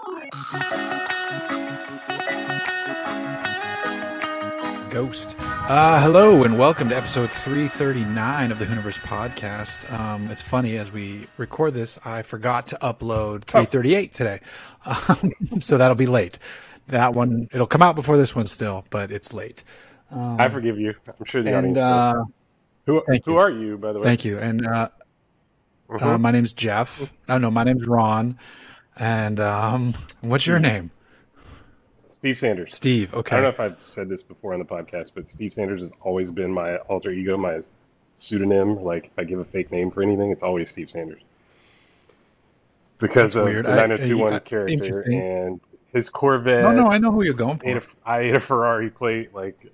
Ghost. Hello and welcome to episode 339 of the Hooniverse podcast. It's funny, as we record this, I forgot to upload 338 today. So that'll be late. That one, it'll come out before this one still, but it's late. I forgive you. I'm sure the audience does. Who are you, by the way? Thank you. And my name's Jeff. Oh, no, my name's Ron. And what's your name? Steve Sanders. Steve, okay. I don't know if I've said this before on the podcast, but Steve Sanders has always been my alter ego, my pseudonym. Like, if I give a fake name for anything, it's always Steve Sanders. Because of the 9021 character and his Corvette. No, I know who you're going for. I ate a Ferrari plate. Like,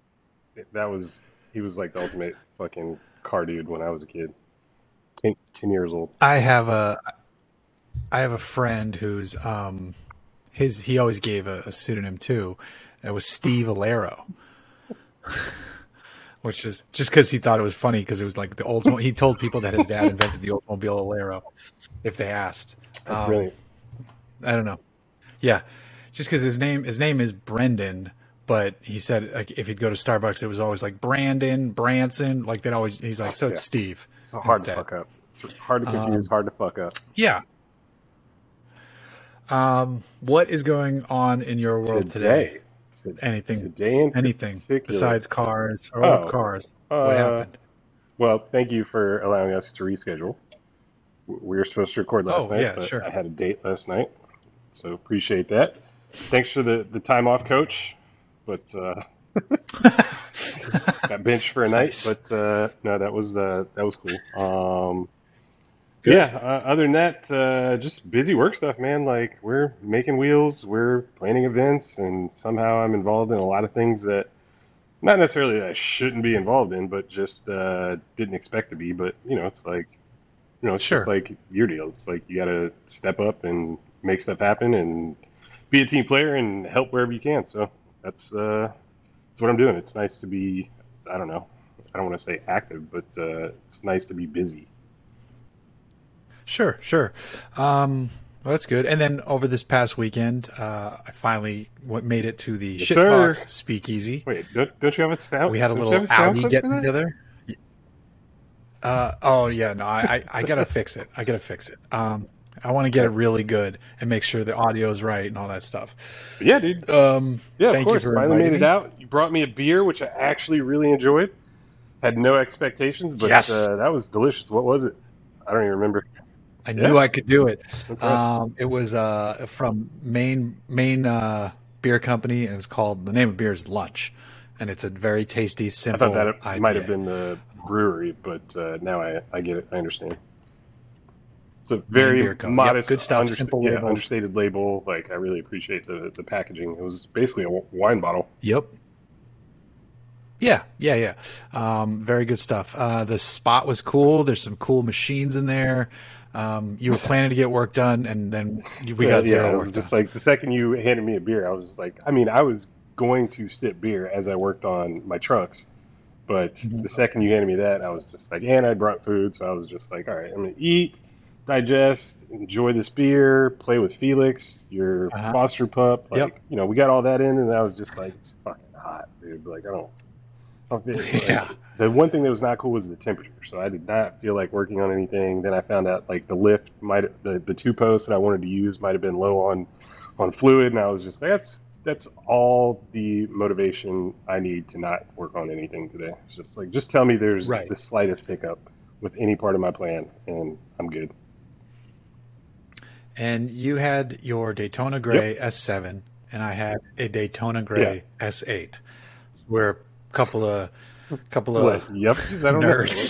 he was like the ultimate fucking car dude when I was a kid. 10 years old. I have a friend who's he always gave a pseudonym too. It was Steve Alero, which is just because he thought it was funny because it was like the Oldsmobile. He told people that his dad invented the Oldsmobile Alero if they asked. That's brilliant. I don't know. Yeah, just because his name is Brendan, but he said like if he'd go to Starbucks, it was always like Brandon, Branson. Like that always. He's like, so it's Steve. It's so hard to fuck up. It's hard to confuse, hard to fuck up. Yeah. What is going on in your world today? Anything besides cars or old cars? What happened? Well, thank you for allowing us to reschedule. We were supposed to record last night, but sure. I had a date last night, so appreciate that. Thanks for the time off, Coach. But got benched for a night. Nice. But no, that was cool. Yeah, other than that, just busy work stuff, man. Like, we're making wheels, we're planning events, and somehow I'm involved in a lot of things that not necessarily that I shouldn't be involved in, but just didn't expect to be. But, it's like, it's just like your deal. It's like you got to step up and make stuff happen and be a team player and help wherever you can. So that's what I'm doing. It's nice to be, I don't want to say active, but it's nice to be busy. Sure. Well, that's good. And then over this past weekend, I finally made it to the Shitbox Speakeasy. Wait, don't you have a sound? We had a little Audi get together. I gotta fix it. I want to get it really good and make sure the audio is right and all that stuff. Yeah, dude. Yeah, of course. Finally made it out. You brought me a beer, which I actually really enjoyed. Had no expectations, but that was delicious. What was it? I don't even remember. I knew I could do it. It was from Maine Beer Company, and it's called, the name of the beer is Lunch, and it's a very tasty, simple I thought that IPA. Might have been the brewery, but now I get it. I understand. It's a very modest, good stuff, simple understated label. Like, I really appreciate the packaging. It was basically a wine bottle. Yep. Yeah. Very good stuff. The spot was cool. There's some cool machines in there. You were planning to get work done, and then we got zero work done. Like, the second you handed me a beer, I was like, I was going to sip beer as I worked on my trucks, but the second you handed me that, I was just like, and I brought food, so I was just like, all right, I'm going to eat, digest, enjoy this beer, play with Felix, your foster pup. Like, we got all that in, and I was just like, it's fucking hot, dude. Like, I don't the one thing that was not cool was the temperature, so I did not feel like working on anything. Then I found out like the lift the two posts that I wanted to use might have been low on fluid, and I was just that's all the motivation I need to not work on anything today. It's just like, just tell me there's the slightest hiccup with any part of my plan, and I'm good. And you had your Daytona Gray S7, and I had a Daytona Gray S8. We're a couple of nerds.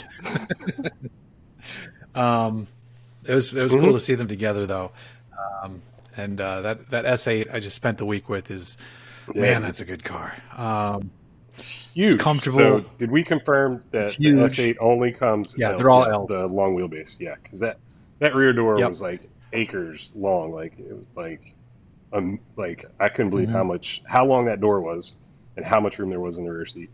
It was cool to see them together, though. And that S8 I just spent the week with is, man, that's a good car. It's huge. It's comfortable. So did we confirm that the S8 only comes? They're all L. The long wheelbase. Yeah, because that rear door was like acres long. Like, it was like I couldn't believe how long that door was and how much room there was in the rear seat.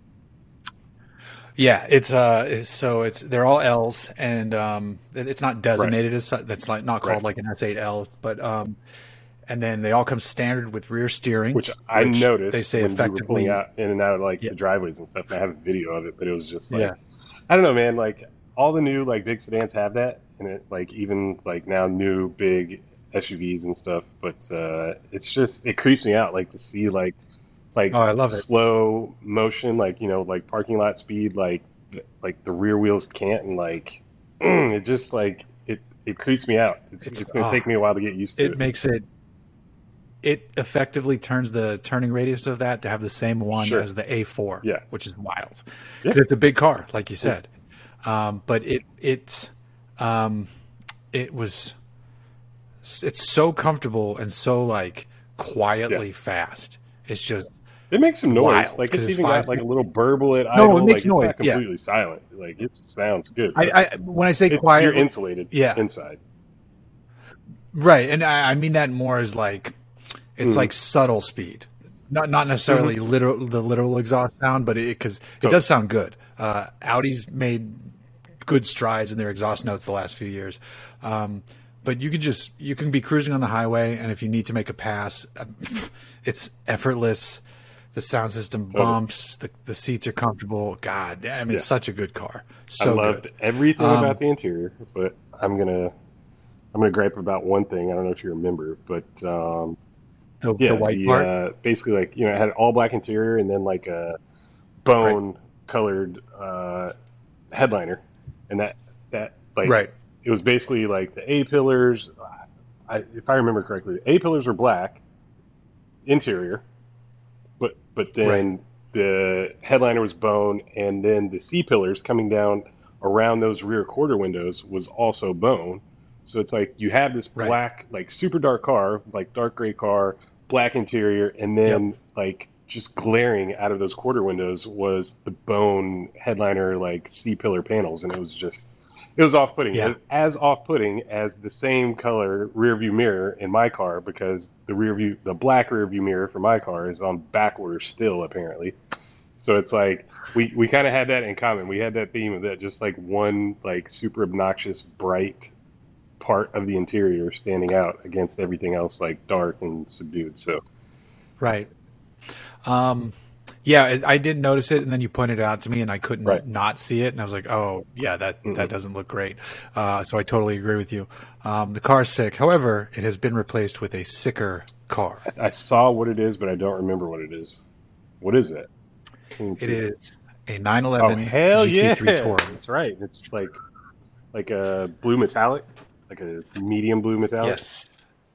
Yeah, they're all L's, and it's not designated as such. That's like not called like an S8L, but and then they all come standard with rear steering, which I noticed they say when we were effectively pulling out in and out of like yeah, the driveways and stuff. And I have a video of it, but it was just like, yeah. I don't know, man. Like all the new like big sedans have that, and it like even like now new big SUVs and stuff. But it's just it creeps me out like to see like Oh, I love it. slow motion, like like parking lot speed, like the rear wheels can't, and like it just like it creeps me out. It's It's gonna take me a while to get used to it makes it effectively turns the turning radius of that to have the same one Sure. as the A4, Yeah. which is wild. Yeah. 'Cause it's a big car, like you said. But it was it's so comfortable and so like quietly fast. It's just It makes some noise. wild, Like 'cause it's it's even got five- like a little burble at No, idle. it makes like noise, it's not yeah. completely silent. Like it sounds good. I when I say It's quiet, you're insulated Yeah. inside. right, and I mean that more as like it's Mhm. like subtle speed, not necessarily the literal exhaust sound, but because it Totally. does sound good. Audi's made good strides in their exhaust notes the last few years, but you can be cruising on the highway, and if you need to make a pass, it's effortless. The sound system bumps. The seats are comfortable. God damn, it's such a good car. So I loved good. everything about the interior, but I'm gonna gripe about one thing. I don't know if you remember, but The white part. basically like it had all black interior and then like a bone colored headliner, and that like Right. it was basically like the A pillars. If I remember correctly, the A pillars were black interior, but then Right. the headliner was bone, and then the C pillars coming down around those rear quarter windows was also bone. So it's like you have this Right. black, like super dark car, like dark gray car, black interior, and then like just glaring out of those quarter windows was the bone headliner, like C pillar panels, and it was off-putting. Yeah. As off-putting as the same color rear view mirror in my car, because the black rear view mirror for my car is on back order still apparently. So it's like we kind of had that in common. We had that theme of that, just like one like super obnoxious bright part of the interior standing out against everything else like dark and subdued. So Right. Yeah, I did notice it, and then you pointed it out to me, and I couldn't Right. not see it, and I was like, "Oh, yeah, that doesn't look great." So I totally agree with you. The car's sick. However, it has been replaced with a sicker car. I saw what it is, but I don't remember what it is. What is it? It is a Oh 911 hell yeah! GT3 Touring. That's right. It's like a blue metallic, like a medium blue metallic. Yes.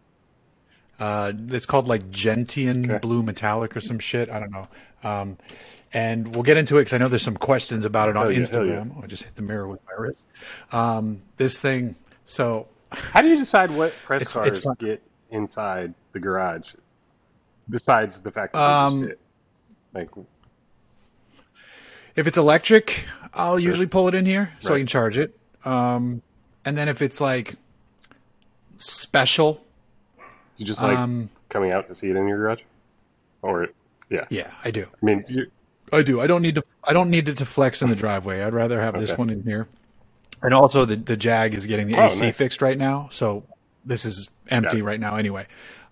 It's called like Gentian Okay. Blue Metallic or some shit. I don't know. And we'll get into it because I know there's some questions about it on Hell yeah, Instagram. Oh, I just hit the mirror with my wrist. This thing. So How do you decide what press It's cars fun. get inside the garage? Besides the fact that they just fit, like if it's electric, I'll Sure. usually pull it in here so I Right. can charge it. And then if it's like special, you just like coming out to see it in your garage, or yeah, I do. I mean, I do. I don't need it to flex in the driveway. I'd rather have this Okay. one in here. And also the Jag is getting the Oh, AC nice. fixed right now, so this is empty Yeah. right now anyway.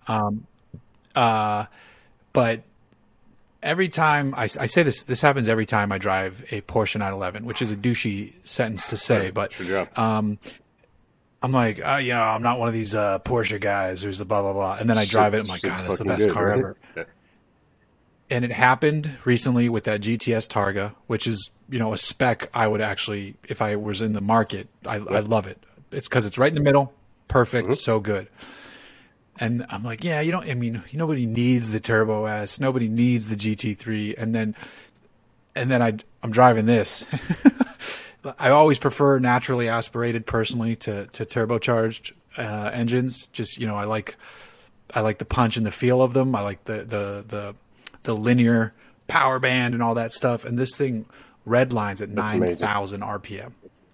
But every time I say this happens every time I drive a Porsche 911, which is a douchey sentence to say, but Good job. I'm like, I'm not one of these Porsche guys who's the blah blah blah, and then I drive it. I'm like, God, Shit's that's the fucking best good, car right? ever. Yeah. And it happened recently with that GTS Targa, which is a spec I would actually, if I was in the market, I love it. It's because it's right in the middle, perfect, so good. And I'm like, yeah, nobody needs the Turbo S, nobody needs the GT3, and then I'm driving this. I always prefer naturally aspirated personally to turbocharged engines. Just I like the punch and the feel of them. I like the linear power band and all that stuff. And this thing redlines at That's amazing. 9,000 RPM.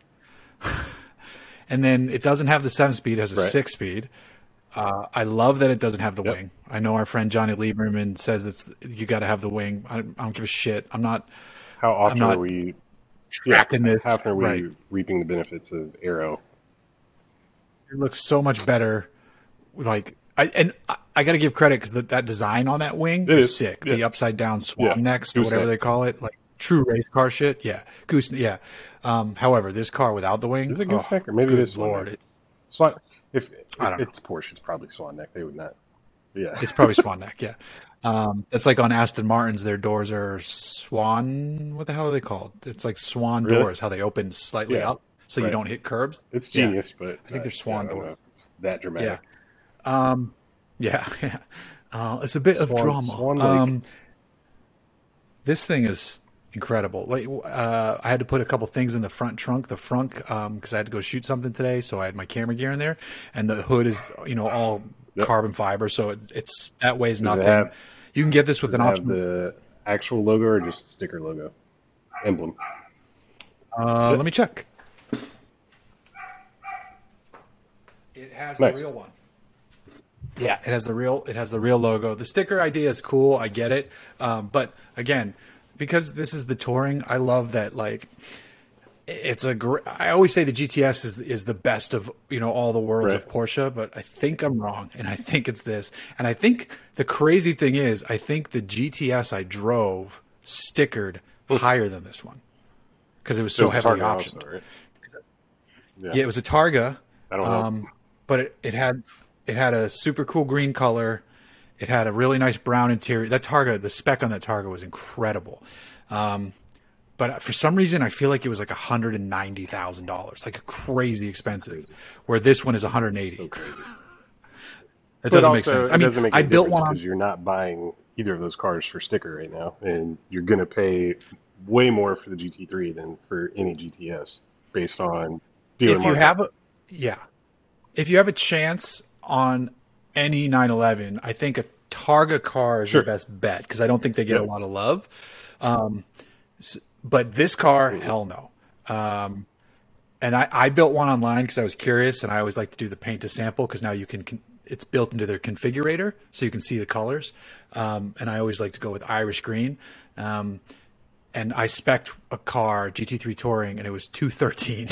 And then it doesn't have the 7-speed, it has a Right. 6-speed. I love that it doesn't have the Yep. wing. I know our friend Johnny Lieberman says you got to have the wing. I don't give a shit. I'm not How often not are we tracking this. How often are we Right. reaping the benefits of Aero? It looks so much better. Like I got to give credit because that design on that wing It is is. sick. Yeah. The upside down Yeah. swan necks or whatever Gooseneck. they call it, like true race car shit. Yeah, goose. Yeah. However, this car without the wing, Is it oh, gooseneck or maybe it is good swan neck? lord, it's Swan. If I don't know. it's Porsche, it's probably swan neck. They would not. Yeah. It's probably swan neck. Yeah, that's like on Aston Martins. Their doors are swan. What the hell are they called? It's like swan Really? doors. How they open slightly Yeah. up so you Right. don't hit curbs. It's Yeah, genius, but I think they're yeah, I swan don't know doors. if it's that Yeah. dramatic. Yeah, yeah. It's a bit of drama. Swan Lake. This thing is incredible. Like, I had to put a couple things in the front trunk, because I had to go shoot something today, so I had my camera gear in there, and the hood is, all Yep. carbon fiber, so it's that weighs Does it nothing. have You can get this with does an it have option. the actual logo or just sticker logo emblem? Yep. Let me check. It has Nice. the real one. Yeah, it has the real logo. The sticker idea is cool. I get it. But again, because this is the touring, I love that. Like, I always say the GTS is the best of all the worlds Right. of Porsche, but I think I'm wrong, and I think it's this. And I think the crazy thing is, I think the GTS I drove stickered higher than this one because it was so It's heavily Targa optioned. also, right? Yeah, it was a Targa. I don't know. But it had a super cool green color. It had a really nice brown interior. That Targa, the spec on that Targa was incredible. But for some reason, I feel like it was like $190,000, like crazy expensive. Where this one is 180. So crazy. It But doesn't also, make sense. it I mean, doesn't make I any built difference one on. because you're not buying either of those cars for sticker right now, and you're going to pay way more for the GT3 than for any GTS based on dealer If you market. have a, yeah, if you have a chance on any 911, I think a Targa car is Sure. your best bet because I don't think they get Yep. a lot of love. But this car, Mm-hmm. hell no. And I built one online because I was curious, and I always like to do the paint to sample because now you can. It's built into their configurator, so you can see the colors. And I always like to go with Irish green. And I spec'd a car, GT3 Touring, and it was 213.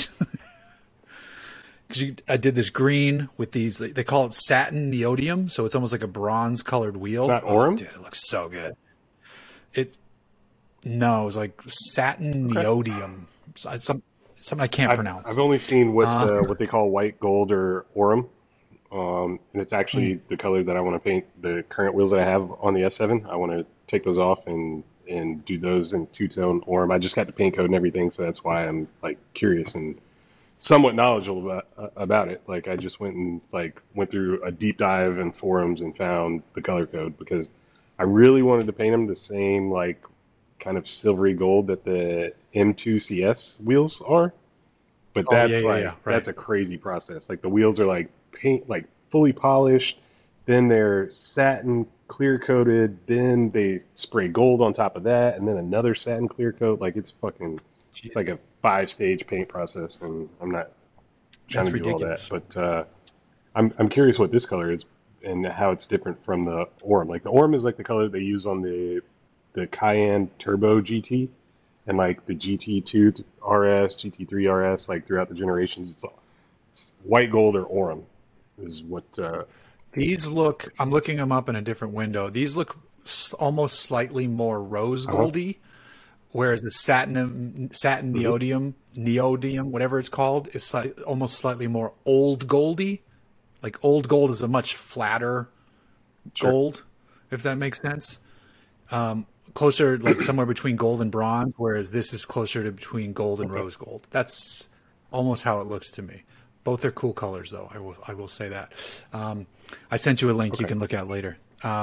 Because I did this green with these. They call it satin neodymium, so it's almost like a bronze colored wheel. It's not Oh, Orem? dude, it looks so good. It No, it's like satin Okay. neodymium. It's something I can't pronounce. I've only seen what they call white gold or Orem, and it's actually the color that I want to paint the current wheels that I have on the S7. I want to take those off and do those in two-tone Orem. I just got the paint code and everything, so that's why I'm like curious and somewhat knowledgeable about it. Like I just went through a deep dive in forums and found the color code because I really wanted to paint them the same like kind of silvery gold that the M2 CS wheels are. But Oh, that's yeah, like right. that's a crazy process. Like the wheels are like paint like fully polished, then they're satin clear coated, then they spray gold on top of that, and then another satin clear coat. Like it's like a 5-stage paint process, and I'm not trying That's to do ridiculous. all that. But I'm curious what this color is and how it's different from the Orem. Like the Orem is like the color they use on the Cayenne Turbo GT and like the GT2 RS, GT3 RS, like throughout the generations. It's white gold or Orem is what. These look. I'm looking them up in a different window. These look almost slightly more rose goldy, whereas the satin neodymium, whatever it's called, is almost slightly more old goldy. Like old gold is a much flatter Sure. gold, if that makes sense. Closer, like somewhere between gold and bronze, whereas this is closer to between gold and rose gold. That's almost how it looks to me. Both are cool colors, though. I will say that. I sent you a link you can look at later.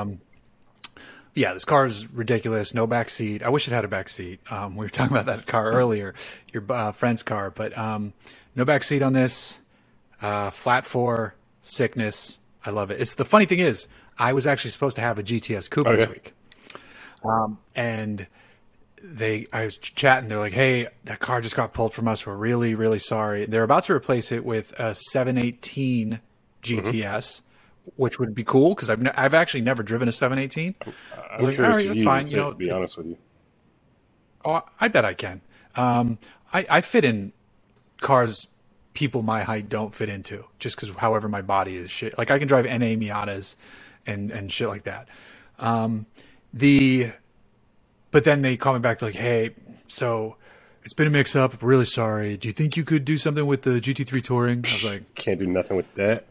Yeah, this car is ridiculous. No back seat. I wish it had a back seat. We were talking about that car earlier, your friend's car, but no back seat on this. Flat 4, sickness. I love it. It's the funny thing is, I was actually supposed to have a GTS Coupe this week. And I was chatting. They're like, "Hey, that car just got pulled from us. We're really, really sorry." They're about to replace it with a 718 GTS, which would be cool because I've actually never driven a 718. I was I'm like, "All curious right, if that's you fine." fit, You know, to be honest with you. oh, I bet I can. I fit in cars people my height don't fit into, just because however my body is shit. Like I can drive NA Miatas and shit like that. But then they call me back like, hey, so it's been a mix up. Really sorry. Do you think you could do something with the GT3 Touring? I was like, Can't do nothing with that.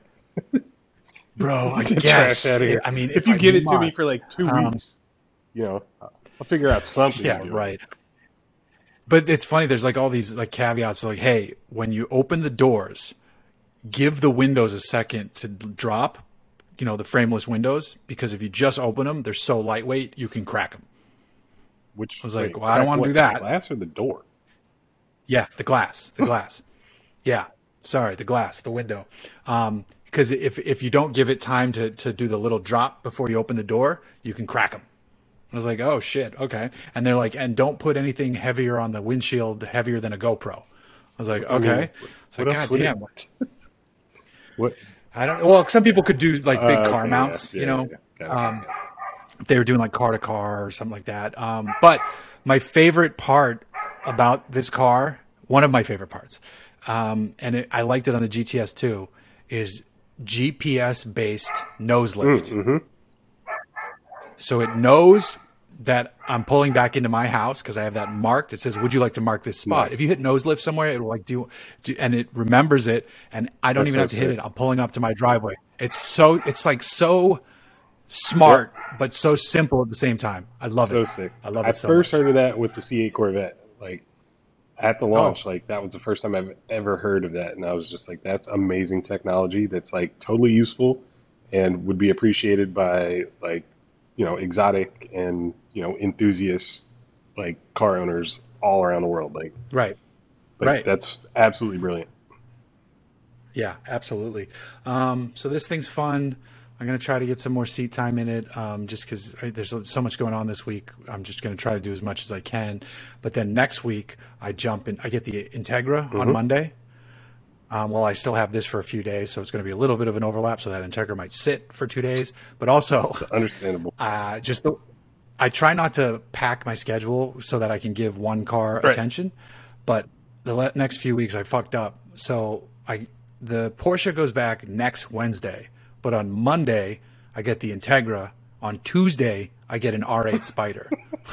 bro, I Get guess. trash out of here. I mean, if you I get it to must. me for like 2 weeks, I'll figure out something. Yeah, to do. right. But it's funny. There's like all these like caveats. Like, hey, when you open the doors, give the windows a second to drop. The frameless windows, because if you just open them, they're so lightweight you can crack them. Which I was like, well, I don't want to do that. The glass or the door? Yeah, the glass. Yeah, sorry, the glass, the window. Because if you don't give it time to do the little drop before you open the door, you can crack them. I was like, oh shit, okay. And they're like, and don't put anything heavier on the windshield, heavier than a GoPro. I was like, okay. It's like, God damn. What? I don't. Well, some people could do like big car mounts, Yeah. If they were doing like car to car or something like that. But my favorite part about this car, one of my favorite parts, I liked it on the GTS too, is GPS based nose lift. Mm-hmm. So it knows that I'm pulling back into my house because I have that marked. It says, would you like to mark this spot? Nice. If you hit nose lift somewhere, it will like do, and it remembers it, and I don't even have to hit it. I'm pulling up to my driveway. It's like so smart, but so simple at the same time. I love it. So sick. I love it so much. I first heard of that with the C8 Corvette. Like at the launch, like that was the first time I've ever heard of that. And I was just like, that's amazing technology. That's like totally useful and would be appreciated by like, exotic and, enthusiasts, like car owners all around the world. Right. That's absolutely brilliant. Yeah, absolutely. So this thing's fun. I'm going to try to get some more seat time in it, just because there's so much going on this week. I'm just going to try to do as much as I can. But then next week, I get the Integra on Monday. Well, I still have this for a few days, so it's going to be a little bit of an overlap, so that Integra might sit for 2 days. But also, understandable. I try not to pack my schedule so that I can give one car attention. But the next few weeks, I fucked up. So the Porsche goes back next Wednesday. But on Monday, I get the Integra. On Tuesday, I get an R8 Spider.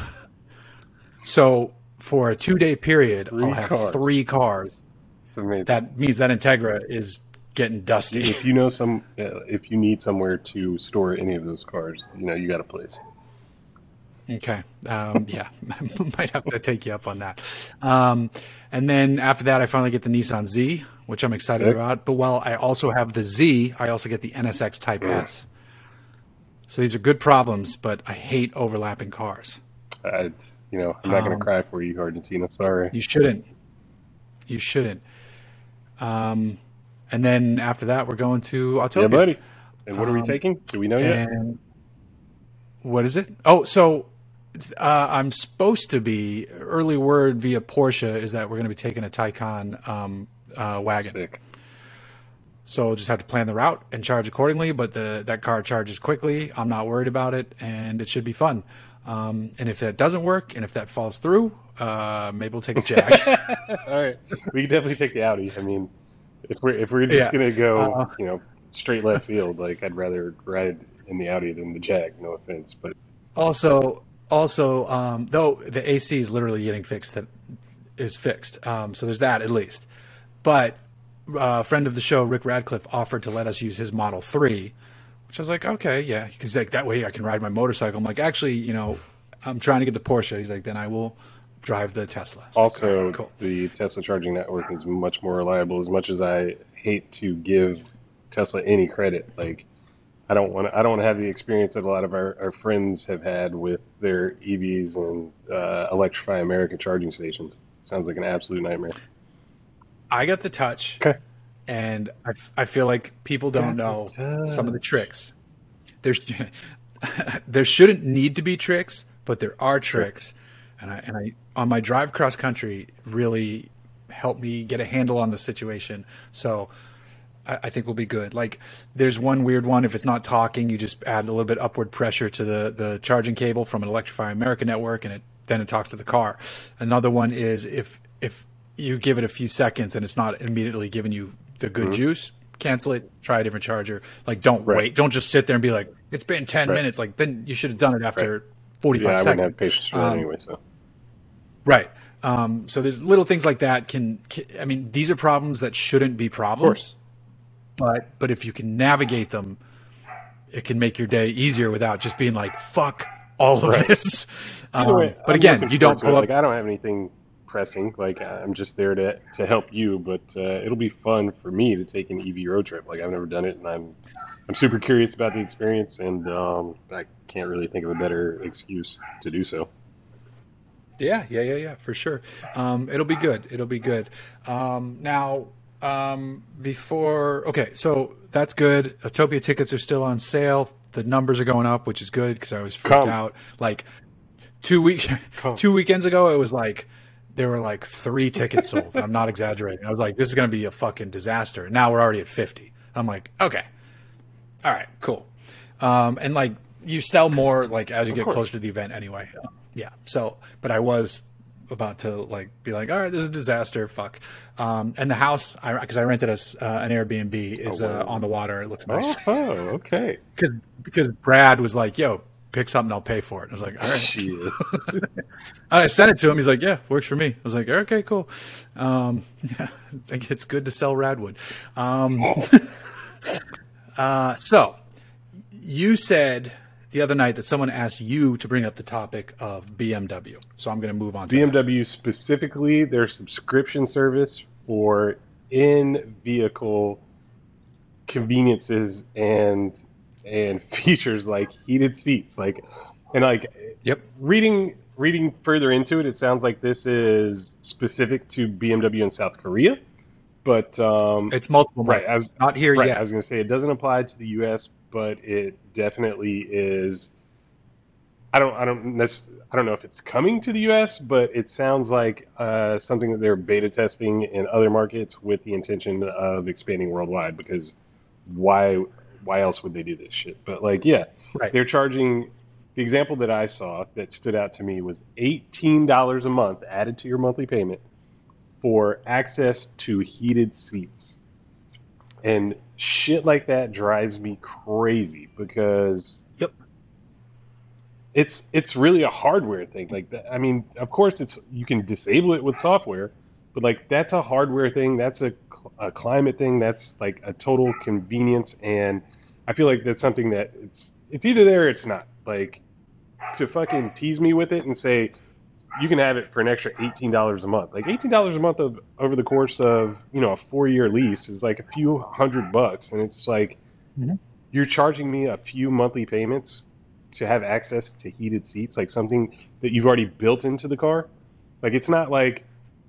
So for a 2-day period, I'll have 3 cars. It's amazing. That means that Integra is getting dusty. If you need somewhere to store any of those cars, you got a place. Okay. Yeah, might have to take you up on that. And then after that, I finally get the Nissan Z, which I'm excited about. But while I also have the Z, I also get the NSX Type S. So these are good problems, but I hate overlapping cars. I'm not going to cry for you, Argentina. Sorry. You shouldn't. And then after that, we're going to Autopia. Yeah, buddy. And what are we taking? Do we know yet? What is it? Oh, so I'm supposed to be, early word via Porsche is that we're going to be taking a Taycan wagon. Sick. So we'll just have to plan the route and charge accordingly, but that car charges quickly. I'm not worried about it, and it should be fun. And if that doesn't work, and if that falls through, maybe we'll take a Jag. All right, we can definitely take the Audi. I mean, if we're just gonna go, straight left field, like I'd rather ride in the Audi than the Jag. No offense, but also, though the AC is literally getting fixed, so there's that at least. But a friend of the show, Rick Radcliffe, offered to let us use his Model 3, which I was like, okay, yeah, because like that way I can ride my motorcycle. I'm like, actually, I'm trying to get the Porsche. He's like, then I will drive the Tesla. Also, like, cool. The Tesla charging network is much more reliable. As much as I hate to give Tesla any credit, like I don't want to have the experience that a lot of our friends have had with their EVs and Electrify America charging stations. Sounds like an absolute nightmare. I got the Touch. Okay. And I feel like people don't know some of the tricks. There shouldn't need to be tricks, but there are tricks. And I on my drive cross country really helped me get a handle on the situation. So I think we'll be good. Like there's one weird one. If it's not talking, you just add a little bit upward pressure to the charging cable from an Electrify America network, and then it talks to the car. Another one is if you give it a few seconds and it's not immediately giving you the good juice, cancel it, try a different charger. Like, don't Right. wait. Don't just sit there and be like, it's been 10 Right. minutes. Like, then you should have done it after Right. 45 Yeah, I seconds. wouldn't have patience for that anyway. So Right. So there's little things like that I mean, these are problems that shouldn't be problems. But if you can navigate them, it can make your day easier without just being like, fuck all of this. Either way, But I'm again, looking you don't forward to pull it. up. Like, I don't have anything pressing. Like, I'm just there to help you. But it'll be fun for me to take an EV road trip. Like, I've never done it, and I'm super curious about the experience, and I can't really think of a better excuse to do so. Yeah, for sure. It'll be good. It'll be good. Now, okay, so that's good. Autopia tickets are still on sale. The numbers are going up, which is good because I was freaked out. Like 2 weekends ago, it was like there were like 3 tickets sold. I'm not exaggerating. I was like, this is going to be a fucking disaster. Now we're already at 50. I'm like, okay, all right, cool. And like you sell more like as you get closer to the event anyway. Yeah. So, but I was about to like be like, all right, this is a disaster. Fuck. And the house, because I rented us an Airbnb, is on the water. It looks nice. Oh, okay. Because Brad was like, yo, pick something, I'll pay for it. I was like, all right. Shit. I sent it to him. He's like, yeah, works for me. I was like, okay, cool. Yeah, I think it's good to sell Radwood. So you said the other night that someone asked you to bring up the topic of BMW. So I'm going to move on to BMW specifically, their subscription service for in-vehicle conveniences and features like heated seats, like, and like, Yep. Reading further into it, it sounds like this is specific to BMW in South Korea, but It's multiple right, markets. Not here right, yet. I was going to say it doesn't apply to the U.S., but it definitely is. I don't know if it's coming to the U.S., but it sounds like something that they're beta testing in other markets with the intention of expanding worldwide. Because why else would they do this shit? But like, yeah, Right. they're charging. The example that I saw that stood out to me was $18 a month added to your monthly payment for access to heated seats. And shit like that drives me crazy because Yep. it's really a hardware thing. Like, I mean, of course, you can disable it with software, but like that's a hardware thing. That's a climate thing. That's like a total convenience, and I feel like that's something that it's either there or it's not. Like, to fucking tease me with it and say you can have it for an extra $18 a month. Like $18 a month over the course of a 4-year lease is like a few $100, and it's like you're charging me a few monthly payments to have access to heated seats, like something that you've already built into the car. Like, it's not like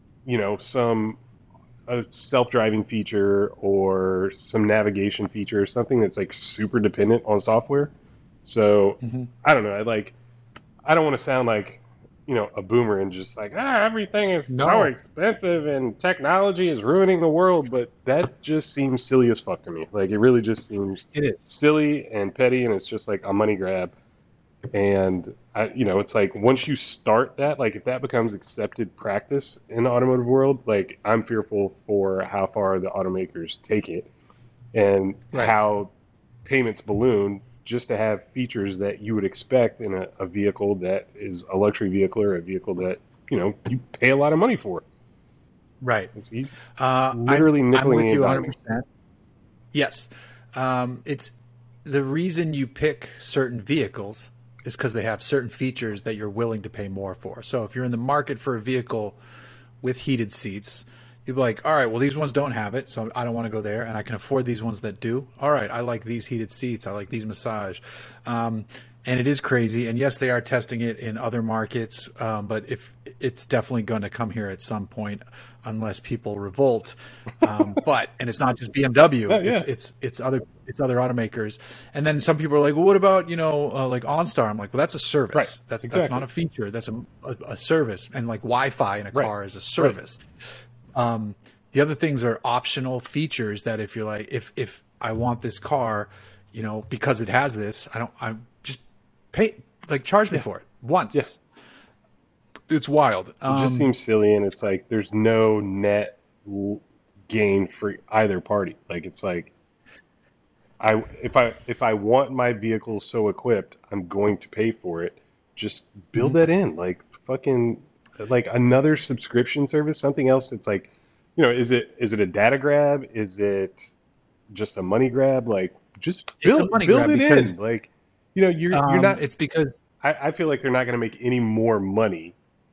a self-driving feature or some navigation feature or something that's like super dependent on software. So I don't know. I don't want to sound like a boomer and just like everything is so expensive and technology is ruining the world, but that just seems silly as fuck to me. Like, it really just seems silly and petty, and it's just like a money grab. And it's like once you start that, like if that becomes accepted practice in the automotive world, like I'm fearful for how far the automakers take it and how payments balloon just to have features that you would expect in a vehicle that is a luxury vehicle or a vehicle that you pay a lot of money for. Right. It's literally nickeling I'm with you and 100%. Yes. It's the reason you pick certain vehicles is because they have certain features that you're willing to pay more for. So if you're in the market for a vehicle with heated seats, you'd be like, all right, well, these ones don't have it, so I don't want to go there, and I can afford these ones that do. All right, I like these heated seats. I like these massage. And it is crazy. And yes, they are testing it in other markets, but if it's definitely going to come here at some point, unless people revolt. And it's not just BMW; it's other automakers. And then some people are like, well, what about like OnStar? I'm like, well, that's a service. Right. That's not a feature. That's a service. And like Wi-Fi in a car is a service. Right. The other things are optional features that if you're like, if I want this car, because it has this, I just pay, like charge me for it once. Yeah. It's wild. It just seems silly, and it's like there's no net gain for either party. Like, it's like if I want my vehicle so equipped, I'm going to pay for it. Just build Mhm. that in, like fucking like another subscription service, something else that's like, is it a data grab? Is it just a money grab? Like just It's a build money build grab it in. because Like, you're not. it's because I feel like they're not going to make any more money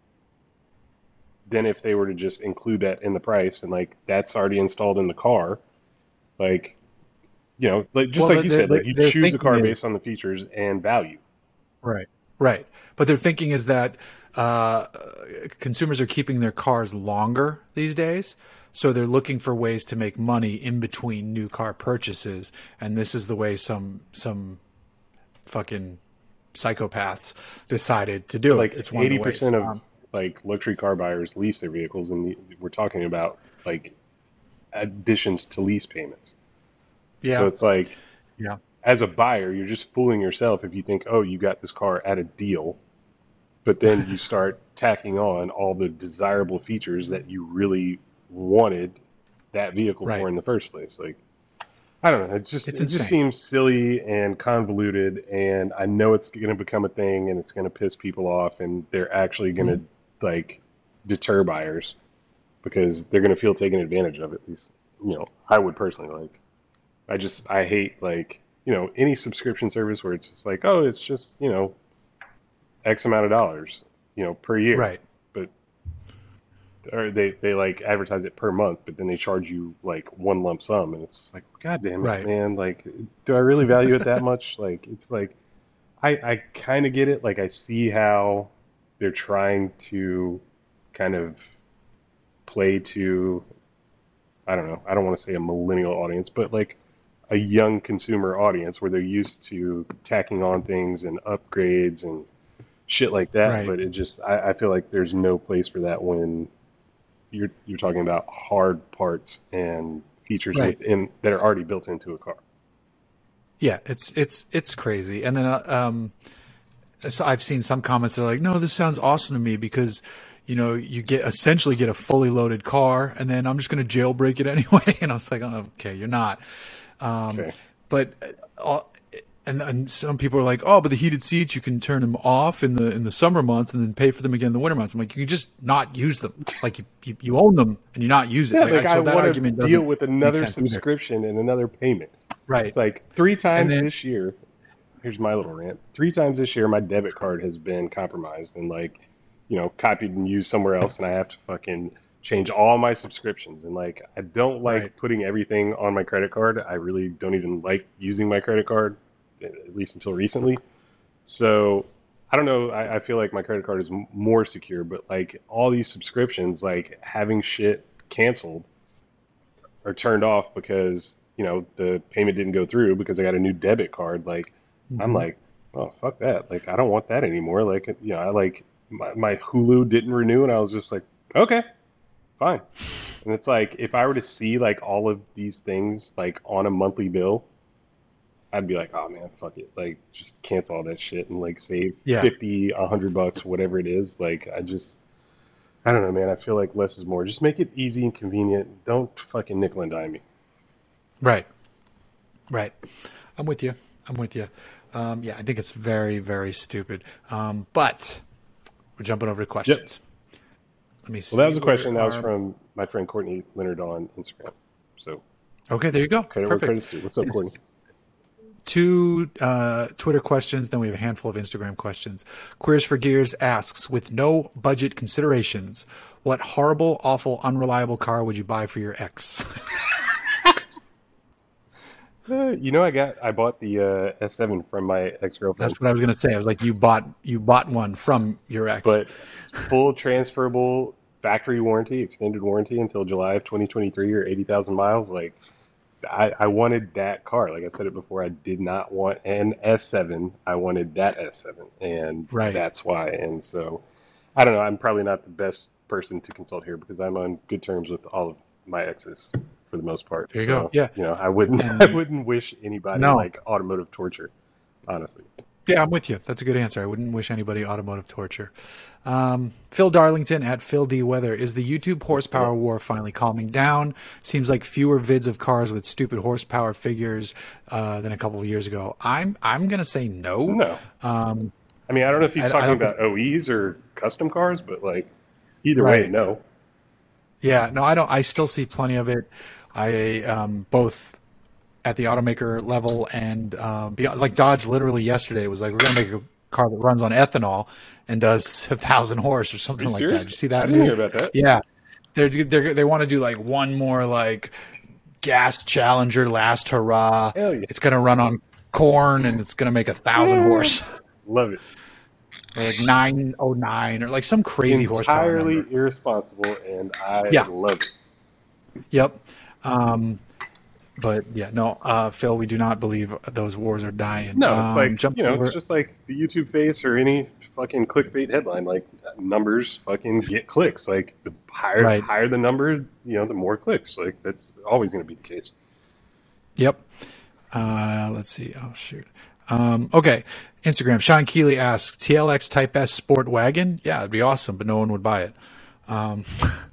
than if they were to just include that in the price, and like that's already installed in the car. Like, like just well, like you said, like you their choose a thinking car is based on the features and value. right, right. But their thinking is that uh, consumers are keeping their cars longer these days, so they're looking for ways to make money in between new car purchases, and this is the way some fucking psychopaths decided to But do it. like It's one of the ways. 80% of like luxury car buyers lease their vehicles, and we're talking about like additions to lease payments. So Yeah, it's like, yeah, as a buyer, you're just fooling yourself if you think, oh, you got this car at a deal, but then you start tacking on all the desirable features that you really wanted that vehicle for right. in the first place. Like, I don't know. It's It just insane. seems silly and convoluted, and I know it's going to become a thing, and it's going to piss people off, and they're actually going to Mhm. like deter buyers because they're going to feel taken advantage of. At least, I would personally like. I hate like any subscription service where it's just like, oh, it's just X amount of dollars per year, Right, but or they like advertise it per month, but then they charge you like one lump sum, and it's like, God damn it, right, man! Like, do I really value it that much? Like, it's like I kind of get it. Like, I see how they're trying to kind of play to, I don't know, I don't want to say a millennial audience, but like a young consumer audience where they're used to tacking on things and upgrades and shit like that. right, But I feel like there's no place for that when you're talking about hard parts and features right. within that are already built into a car. Yeah, it's crazy. And then so I've seen some comments that are like, "No, this sounds awesome to me because, you essentially get a fully loaded car, and then I'm just going to jailbreak it anyway." And I was like, "Oh, okay, you're not." Um, Okay. but and some people are like, "Oh, but the heated seats you can turn them off in the summer months and then pay for them again in the winter months." I'm like, "You can just not use them. Like you own them and you not use it." Yeah, Like like I so that want to argument deal doesn't with make another sense either. subscription and another payment. Right. It's like three And times then this year. Here's my little rant. Three times this year, my debit card has been compromised and like, copied and used somewhere else, and I have to fucking change all my subscriptions. And like, I don't right. like putting everything on my credit card. I really don't even like using my credit card, at least until recently. So I don't know. I feel like my credit card is more secure, but like all these subscriptions, like having shit canceled or turned off because the payment didn't go through because I got a new debit card. Like, I'm Hmm. like, oh fuck that. Like, I don't want that anymore. Like, I like my Hulu didn't renew, and I was just like, okay, fine. And it's like if I were to see like all of these things like on a monthly bill, I'd be like, oh man, fuck it. Like, just cancel all that shit and like save Yeah. 50, $100, whatever it is. Like, I don't know, man. I feel like less is more. Just make it easy and convenient. Don't fucking nickel and dime me. Right. Right. I'm with you. I'm with you. Yeah, I think it's very, very stupid. But we're jumping over to Yep. questions. Let me Well, that see was a where question that was our. from my friend Courtney Leonard on Instagram. So Okay, there you go. credit where Perfect. credit's due. What's up, Courtney? It's two Twitter questions, then we have a handful of Instagram questions. Queers for Gears asks, with no budget considerations, what horrible, awful, unreliable car would you buy for your ex? I bought the S7 from my ex girlfriend, That's what I was going to say. I was like, you bought one from your ex. but full transferable factory warranty, extended warranty until July of 2023 or 80,000 miles. Like, I wanted that car. Like I said it before, I did not want an S7. I wanted that S7, and Right. that's why. And so, I don't know. I'm probably not the best person to consult here because I'm on good terms with all of my exes for the most part. There you go. So, Yeah. I wouldn't I And wouldn't wish anybody no, like automotive torture, honestly. Yeah, I'm with you. That's a good answer. I wouldn't wish anybody automotive torture. Phil Darlington at Phil D Weather. Is the YouTube horsepower war finally calming down? Seems like fewer vids of cars with stupid horsepower figures than a couple of years ago. I'm gonna say no. No. Um, I mean, I don't know if he's I talking don't think. about OEs or custom cars, but like either way, Right. no. Yeah. No, I don't. I still see plenty of it. I both at the automaker level and beyond, like Dodge literally yesterday was like, we're going to make a car that runs on ethanol and does 1,000 horse or Are something you like that. Did serious? you see I that didn't hear news? about that. Yeah, they want to do like one more like gas Challenger last hurrah. Hell yeah. It's going to run on corn and it's going to make 1,000 horse. Love it. Or like 909 or like some crazy horsepower Entirely number. irresponsible, and I Yeah. love it. Yep. Um, but yeah, no, Phil, we do not believe those wars are dying. No, it's like, Jump it's over. just like the YouTube face or any fucking clickbait headline. Like numbers fucking get clicks. Like the Right. higher the number, the more clicks. Like that's always going to be the case. Yep. Let's see. Oh shoot. Okay. Instagram. Sean Keeley asks TLX Type S Sport Wagon. Yeah, it'd be awesome, but no one would buy it. Um,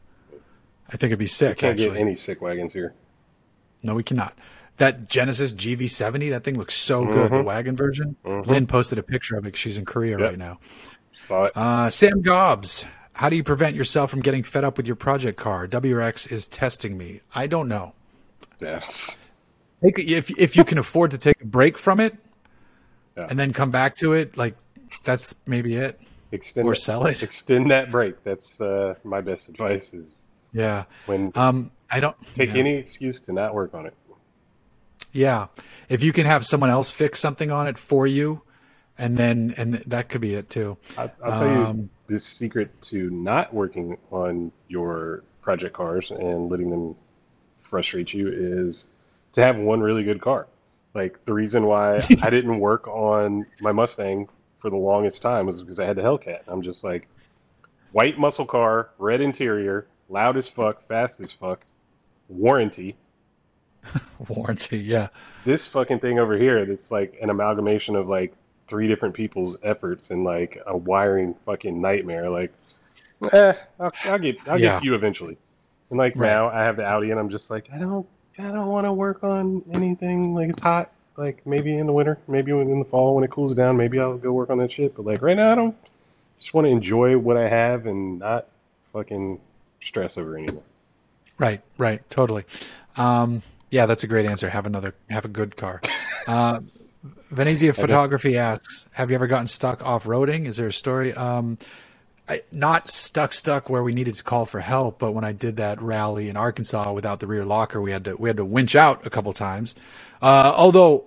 I think it'd be sick. Can't Actually, get any sick wagons here. no, we cannot. That Genesis GV70, that thing looks so good. The wagon version. Lynn posted a picture of it. She's in Korea Yep. right now. Saw it. Sam Gobbs. How do you prevent yourself from getting fed up with your project car? WRX is testing me. I don't know. Yes. If you can afford to take a break from it Yeah. and then come back to it, like that's maybe it. Extend Or that- sell it. Extend that break. That's my best advice. Is Yeah. when I don't take yeah. any excuse to not work on it. Yeah. If you can have someone else fix something on it for you, and that could be it too. I'll tell you this secret to not working on your project cars and letting them frustrate you is to have one really good car. Like the reason why I didn't work on my Mustang for the longest time was because I had the Hellcat. I'm just like white muscle car, red interior, loud as fuck, fast as fuck, warranty. Warranty, yeah. This fucking thing over here that's like an amalgamation of like 3 different people's efforts and like a wiring fucking nightmare. Like, I'll get Yeah. to you eventually. And like Right. now I have the Audi and I'm just like I don't want to work on anything. Like it's hot. Like maybe in the winter, maybe in the fall when it cools down, maybe I'll go work on that shit. But like right now I don't. Just want to enjoy what I have and not fucking stress over anything. Right, totally. Yeah, that's a great answer. Have a good car. Venezia Photography asks, have you ever gotten stuck off-roading? Is there a story? Not stuck where we needed to call for help, but when I did that rally in Arkansas without the rear locker, we had to winch out a couple times. Although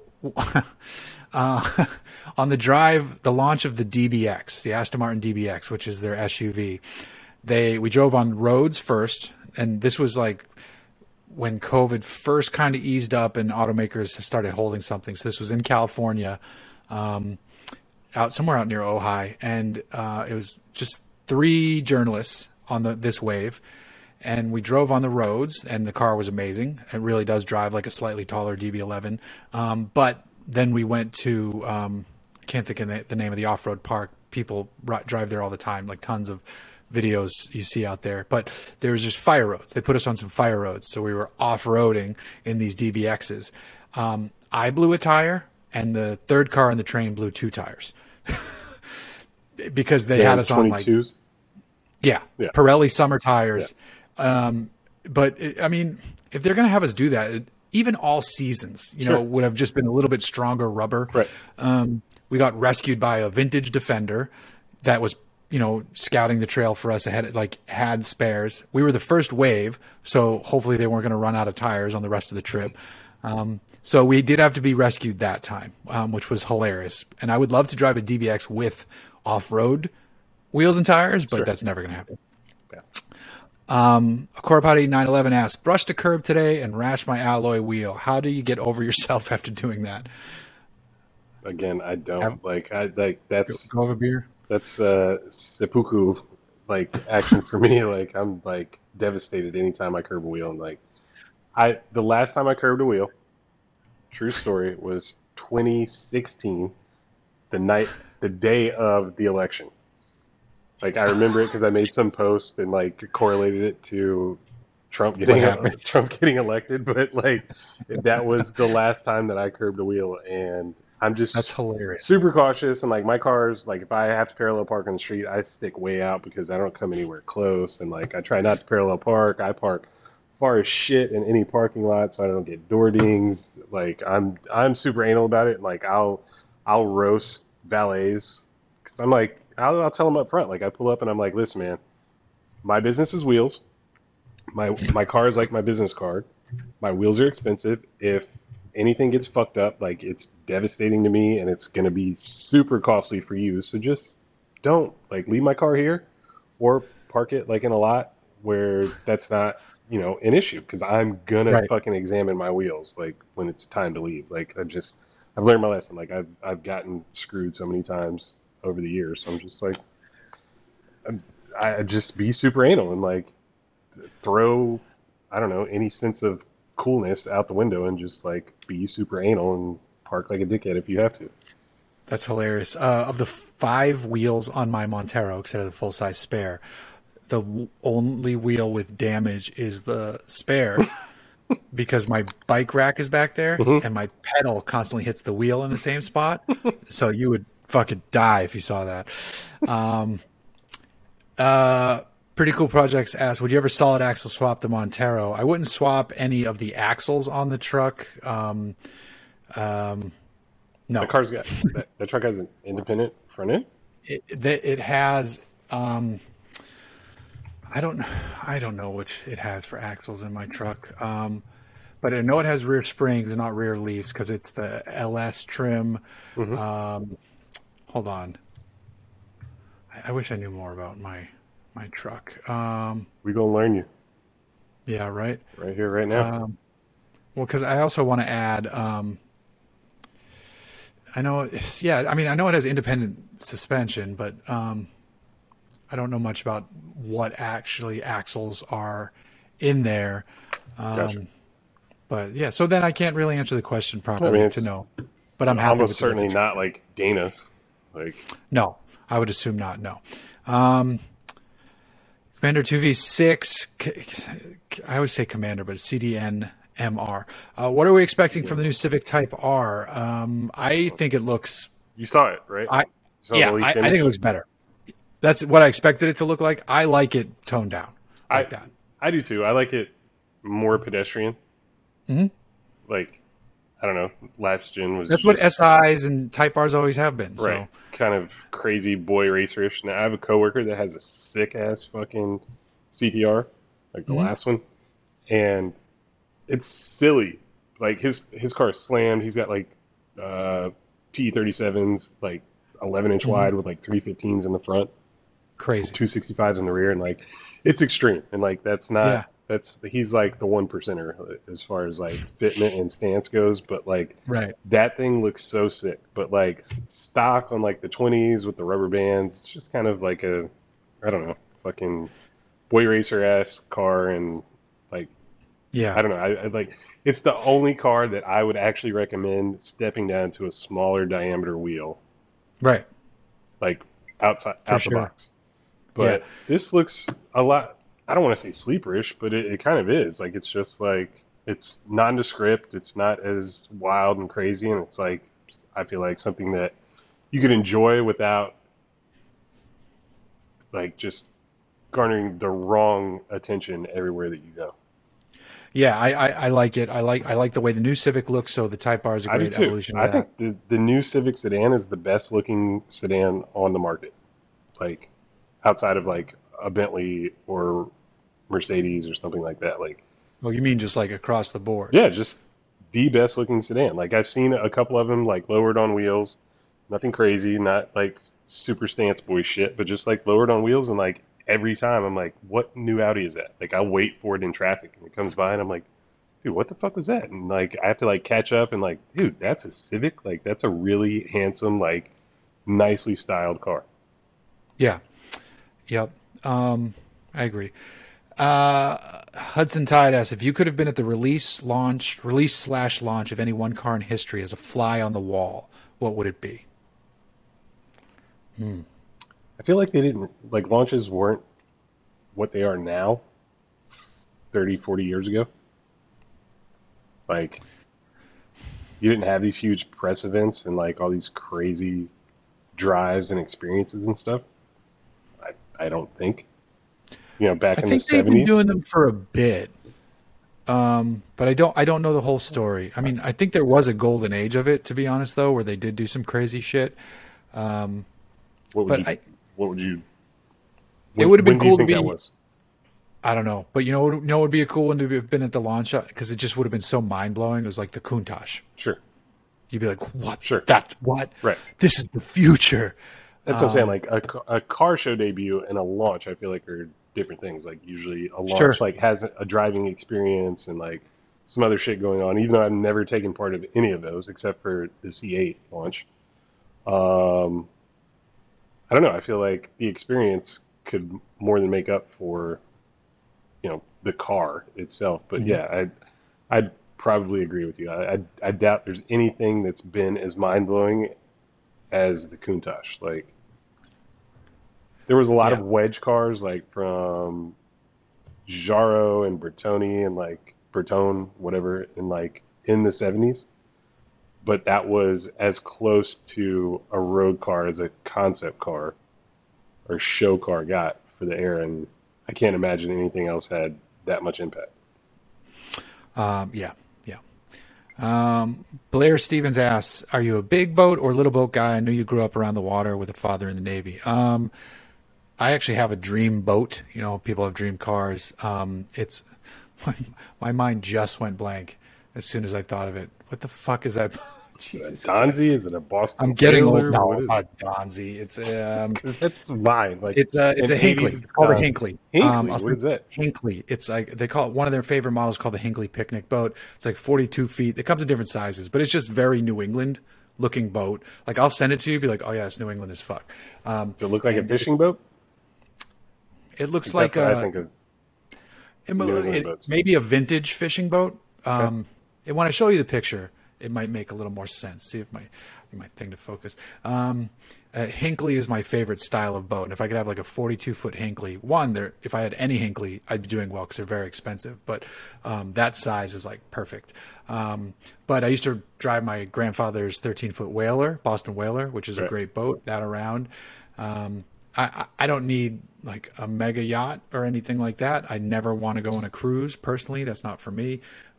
on the drive, the launch of the DBX, the Aston Martin DBX, which is their SUV, we drove on roads first, and this was like when COVID first kind of eased up and automakers started holding something. So this was in California, somewhere out near Ojai, and it was just 3 journalists on this wave, and we drove on the roads, and the car was amazing. It really does drive like a slightly taller DB11. But then we went to I can't think of the name of the off-road park. People drive there all the time, like tons of videos you see out there. But there was just fire roads. They put us on some fire roads, so we were off-roading in these DBXs. I blew a tire, and the third car in the train blew 2 tires. Because they had us on like 22s. yeah, Pirelli summer tires. But I mean, if they're going to have us do that, even all seasons, you know, would have just been a little bit stronger rubber. Right. We got rescued by a vintage Defender that was, you know, scouting the trail for us ahead, like had spares. We were the first wave, so hopefully they weren't going to run out of tires on the rest of the trip. So we did have to be rescued that time, which was hilarious. And I would love to drive a DBX with off-road wheels and tires, but that's never going to happen. Corapati 911 asks, brushed a curb today and rashed my alloy wheel. How do you get over yourself after doing that? Again, I don't that's Go have a beer. that's seppuku like action for me. Like I'm like devastated anytime I curb a wheel. And like the last time I curbed a wheel, true story, was 2016. the day of the election. Like I remember it because I made some post and like correlated it to What happened? Trump getting elected. But like that was the last time that I curbed a wheel, and I'm That's just hilarious. super cautious. And like my cars, like if I have to parallel park on the street, I stick way out because I don't come anywhere close. And like I try not to parallel park. I park far as shit in any parking lot so I don't get door dings. Like I'm super anal about it. Like I'll roast valets because I'm like I'll tell them up front. Like I pull up and I'm like, listen, man, my business is wheels. My car is like my business card. My wheels are expensive. If anything gets fucked up, like it's devastating to me and it's gonna be super costly for you. So just don't like leave my car here or park it like in a lot where that's not, an issue because I'm gonna Right. fucking examine my wheels like when it's time to leave. Like I've learned my lesson. Like I've gotten screwed so many times over the years. So I'm just like I just be super anal and like throw I don't know any sense of coolness out the window and just like be super anal and park like a dickhead if you have to. That's hilarious. Of the 5 wheels on my Montero, except for the full size spare, the only wheel with damage is the spare because my bike rack is back there Hmm. and my pedal constantly hits the wheel in the same spot. So you would fucking die if you saw that. Um, Pretty cool projects asked, would you ever solid axle swap the Montero? I wouldn't swap any of the axles on the truck. That No, car's got that truck has an independent front end. it has. I don't I don't know which it has for axles in my truck. But I know it has rear springs, not rear leaves, because it's the LS trim. Hmm. Hold on, I wish I knew more about my truck. We gonna learn you Yeah, right. right here, right now. Well, because I also want to add. I know, yeah. I mean, I know it has independent suspension, but I don't know much about what actually axles are in there. Gotcha. But yeah, so then I can't really answer the question I mean, properly to know. But it's I'm happy almost with the way the certainly not like Dana. Like No, I would assume not. No. Commander 2v6. I always say Commander, but it's CDN MR. What are we expecting from the new Civic Type R? I think it looks. you saw it, right? I You saw the Yeah, leaked I think it image. looks better. That's what I expected it to look like. I like it toned down I like that. I do too. I like it more pedestrian. Like I don't know. Last gen was That's what just SIs and Type Rs always have been. right, So kind of crazy boy racerish. Now I have a coworker that has a sick ass fucking CTR, like the last one, and it's silly. Like his car is slammed. He's got like uh, T37s, like 11-inch wide with like 315s in the front, crazy. 265s in the rear, and like it's extreme. And like Yeah. that's he's like the 1%er as far as like fitment and stance goes. But like Right. that thing looks so sick. But like stock on like the 20s with the rubber bands, it's just kind of like a I don't know, fucking boy racer ass car, and like Yeah. I don't know. I like it's the only car that I would actually recommend stepping down to a smaller diameter wheel, Right. like For out the sure. box. Yeah. But this looks a lot. I don't want to say sleeperish, but it kind of is. Like it's just like it's nondescript. It's not as wild and crazy, and it's like I feel like something that you could enjoy without like just garnering the wrong attention everywhere that you go. Yeah, I like it. I like the way the new Civic looks. So the Type R is a I do great too. evolution of I that. think the new Civic sedan is the best looking sedan on the market. Like outside of like a Bentley or Mercedes or something like that. Like Oh, you mean just like across the board? yeah, just the best looking sedan. Like I've seen a couple of them like lowered on wheels, nothing crazy, not like super stance boy shit, but just like lowered on wheels and like every time I'm like, what new Audi is that? Like I'll wait for it in traffic and it comes by and I'm like, dude, what the fuck was that? And like I have to like catch up and like, dude, that's a Civic. Like that's a really handsome, like nicely styled car. Yeah. Yep. I agree. Hudson Tide asks if you could have been at the release/launch of any one car in history as a fly on the wall, what would it be? Hmm. I feel like they didn't like launches weren't what they are now 30, 40 years ago. Like you didn't have these huge press events and like all these crazy drives and experiences and stuff. I don't think. Back I in the think they've been 70s. doing them for a bit, but I don't know the whole story. I mean, I think there was a golden age of it, to be honest, though, where they did do some crazy shit. Um, What would but you what would you it when would have been when do you cool to think that be. was? I don't know, but what would be a cool one to have been at the launch because it just would have been so mind blowing. It was like the Countach. Sure. You'd be like, "What? Sure. That's what? Right. This is the future." That's what I'm saying. Um, Like a car show debut and a launch, I feel like are different things. Like usually a launch sure. like has a driving experience and like some other shit going on. Even though I've never taken part of any of those except for the C8 launch. Um, I don't know. I feel like the experience could more than make up for the car itself. But Mhm. yeah, I'd probably agree with you. I doubt there's anything that's been as mind blowing as the Countach. Like there was a lot of Yeah. wedge cars, like from Jaro and Bertoni and like Bertone, whatever, in the 70s. But that was as close to a road car as a concept car or show car got for the era, and I can't imagine anything else had that much impact. Yeah. Yeah. Blair Stevens asks, "Are you a big boat or little boat guy? I knew you grew up around the water with a father in the Navy." I actually have a dream boat. People have dream cars. It's my mind just went blank as soon as I thought of it. What the fuck is that? Is it a Jesus Donzi? Christ! Is it a Boston I'm getting old. Whaler? No, What it's is it? not a Donzi. Because that's mine. Like It's an a Hinkley. 80s It's called a Donzi. Hinkley. Hinkley, I'll what say is that? Hinkley. It's like they call it one of their favorite models called the Hinkley picnic boat. It's like 42 feet. It comes in different sizes, but it's just very New England looking boat. Like I'll send it to you, be like, oh yeah, it's New England as fuck. Does it look like a And fishing boat? it looks Like like that's what I think of New England it boats. maybe a vintage fishing boat. Okay. And when I show you the picture, it might make a little more sense. See if my thing to focus. Hinkley is my favorite style of boat, and if I could have like a 42-foot Hinkley, if I had any Hinkley, I'd be doing well because they're very expensive. But that size is like perfect. But I used to drive my grandfather's 13-foot Whaler, Boston Whaler, which is a Right. great boat. That around. I don't need like a mega yacht or anything like that. I never want to go on a cruise personally. That's not for me.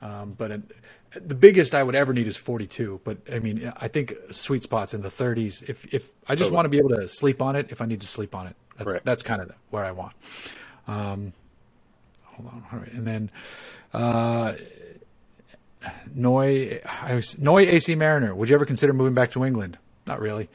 The biggest I would ever need is 42. But I mean, I think sweet spots in the 30s. If I just Totally. want to be able to sleep on it, if I need to sleep on it, Right. that's kind of where I want. Hold on, all right, and then uh, Noy AC Mariner. Would you ever consider moving back to England? Not really.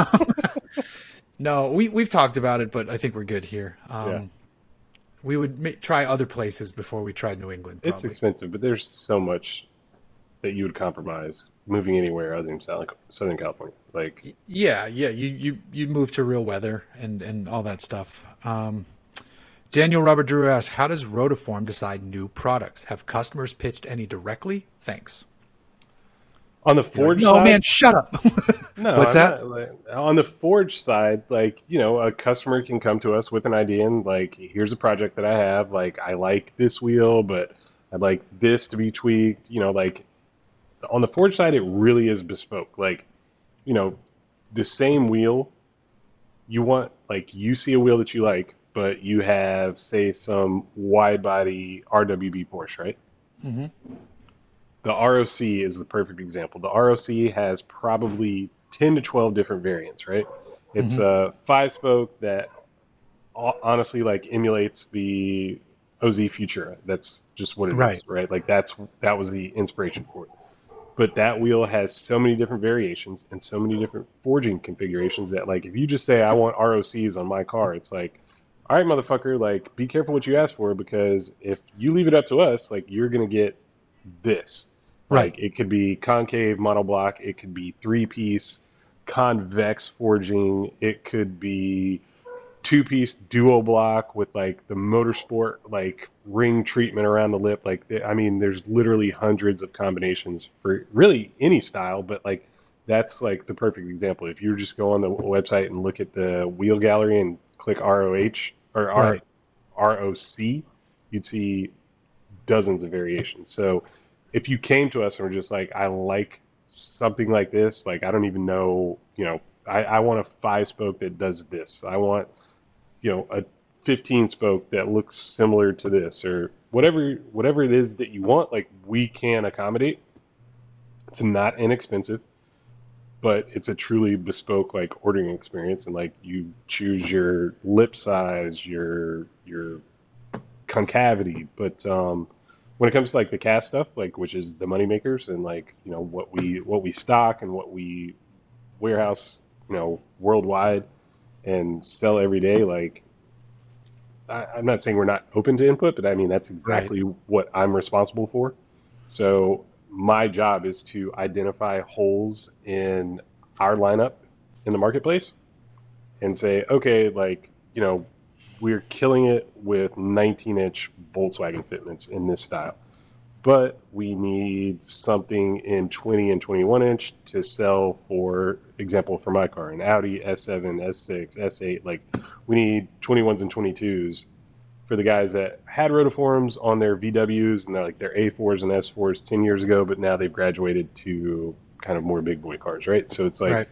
No, we've talked about it, but I think we're good here. Yeah. We would try other places before we tried New England, It's probably. expensive, but there's so much that you would compromise moving anywhere other than Southern California. Like, Yeah, yeah. You move to real weather and all that stuff. Daniel Robert Drew asks, "How does Rotiform decide new products? Have customers pitched any directly? Thanks." on the You're like, Forge no, side, man, shut up. no, What's I'm that? not. Like, on the Forge side, like, a customer can come to us with an idea and, like, here's a project that I have. Like, I like this wheel, but I'd like this to be tweaked. Like, on the Forge side, it really is bespoke. Like, you know, the same wheel, you see a wheel that you like, but you have, say, some wide body RWB Porsche, right? Hmm. The ROC is the perfect example. The ROC has probably 10 to 12 different variants, right? It's Hmm. a 5-spoke that honestly like emulates the OZ Futura. That's just what it Right. is, right? Like that was the inspiration for it. But that wheel has so many different variations and so many different forging configurations that, like, if you just say I want ROCs on my car, it's like, all right, motherfucker, like, be careful what you ask for, because if you leave it up to us, like, you're gonna get this. Right. Like, it could be concave monoblock, it could be 3-piece convex forging, it could be 2-piece duo block with like the motorsport like ring treatment around the lip. Like, I mean, there's literally hundreds of combinations for really any style, but like that's like the perfect example. If you just go on the website and look at the wheel gallery and click ROH or Right. ROC, you'd see dozens of variations. So if you came to us and were just like, I like something like this, like I don't even know, I want a 5-spoke that does this. I want, a 15-spoke that looks similar to this, or whatever it is that you want, like we can accommodate. It's not inexpensive, but it's a truly bespoke like ordering experience, and like you choose your lip size, your concavity. But when it comes to like the cast stuff, like which is the money makers, and like what we stock and what we warehouse, worldwide and sell every day, like I'm not saying we're not open to input, but I mean that's Right. exactly what I'm responsible for. So my job is to identify holes in our lineup in the marketplace and say, okay, like, we're killing it with 19-inch Volkswagen fitments in this style, but we need something in 20 and 21 inch to sell, for example, for my car, an Audi S7, S6, S8. Like, we need 21s and 22s for the guys that had rotiforms on their VWs and like their A4s and S4s 10 years ago, but now they've graduated to kind of more big boy cars, right? So it's like, Right.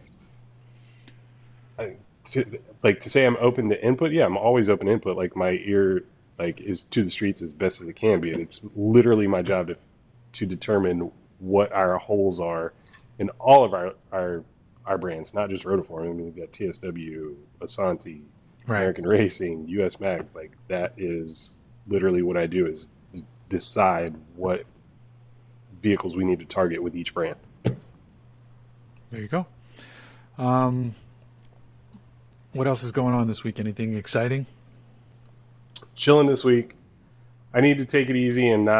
to say I'm open to input, yeah, I'm always open to input. Like my ear, like is to the streets as best as it can be, and it's literally my job to determine what our holes are in all of our brands, not just Rotiform. I mean, we've got TSW, Asante, Right. American Racing, US Max. Like that is literally what I do, is decide what vehicles we need to target with each brand. There you go. Um, what else is going on this week? Anything exciting? Chilling this week. I need to take it easy and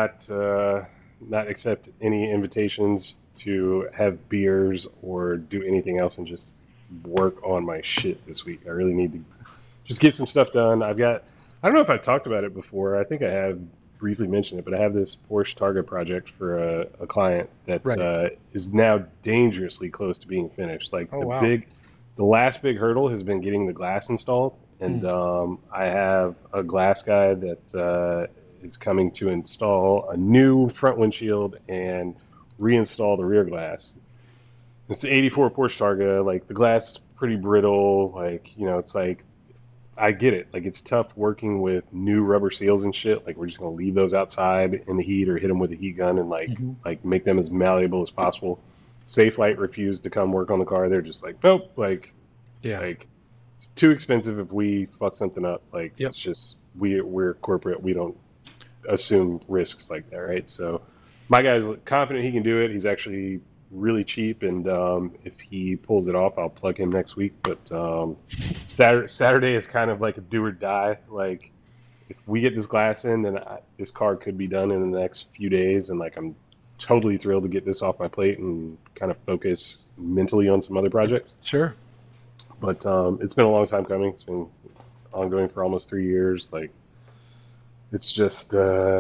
not accept any invitations to have beers or do anything else, and just work on my shit this week. I really need to just get some stuff done. I don't know if I talked about it before. I think I have briefly mentioned it, but I have this Porsche Targa project for a client that Right. is now dangerously close to being finished. Like Oh, wow. the last big hurdle has been getting the glass installed, and Hmm. I have a glass guy that is coming to install a new front windshield and reinstall the rear glass. It's the '84 Porsche Targa. Like the glass is pretty brittle. Like it's like I get it. Like it's tough working with new rubber seals and shit. Like we're just gonna leave those outside in the heat or hit them with a heat gun and Hmm. like make them as malleable as possible. Safelite refused to come work on the car. They're just like, nope. Yeah. Like it's too expensive if we fuck something up. Like Yep. it's just we're corporate. We don't assume risks like that, right? So my guy's confident he can do it. He's actually really cheap, and if he pulls it off, I'll plug him next week. But Saturday is kind of like a do or die. Like if we get this glass in, then this car could be done in the next few days, and like I'm totally thrilled to get this off my plate and kind of focus mentally on some other projects. Sure. But it's been a long time coming. It's been ongoing for almost 3 years. Like it's just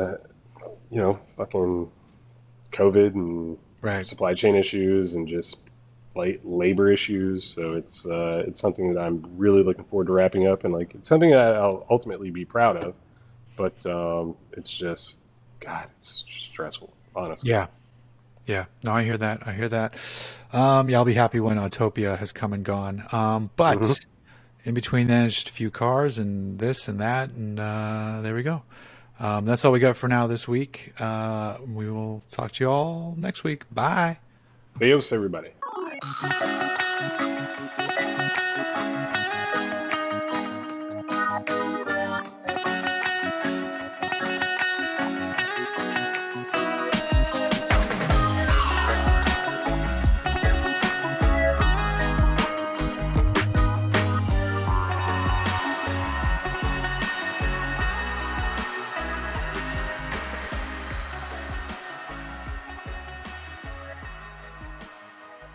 fucking COVID and Right. supply chain issues and just labor issues. So it's something that I'm really looking forward to wrapping up, and like it's something that I'll ultimately be proud of. But it's just, God, it's stressful, honestly. Yeah. Yeah. No, I hear that. I hear that. Yeah, I'll be happy when Autopia has come and gone. Hmm. But in between then, it's just a few cars and this and that, and there we go. That's all we got for now this week. We will talk to you all next week. Bye. Adios, everybody.